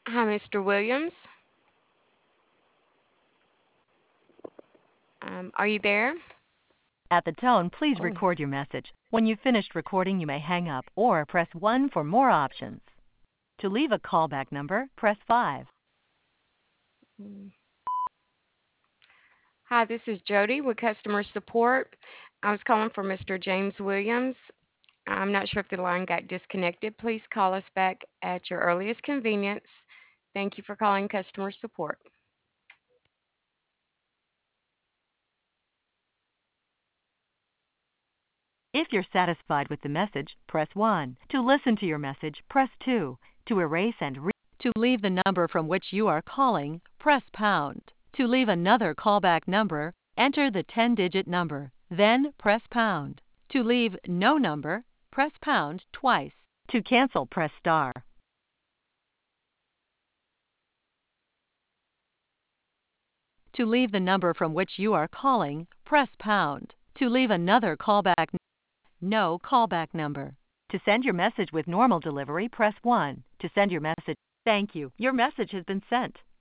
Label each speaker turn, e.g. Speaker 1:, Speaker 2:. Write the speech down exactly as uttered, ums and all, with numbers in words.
Speaker 1: Hi, Mister Williams. Um, are you there?
Speaker 2: At the tone, please
Speaker 1: Oh.
Speaker 2: record your message. When you've finished recording, you may hang up or press one for more options. To leave a callback number, press five.
Speaker 1: mm. Hi, this is Jody with customer support. I was calling for Mister James Williams. I'm not sure if the line got disconnected. Please call us back at your earliest convenience. Thank you for calling customer support.
Speaker 2: If you're satisfied with the message, press one. To listen to your message, press two. To erase and re- To leave the number from which you are calling, press pound. To leave another callback number, enter the ten-digit number, then press pound. To leave no number, press pound twice. To cancel, press star. To leave the number from which you are calling, press pound. To leave another callback, no callback number. To send your message with normal delivery, press one. To send your message, thank you. Your message has been sent.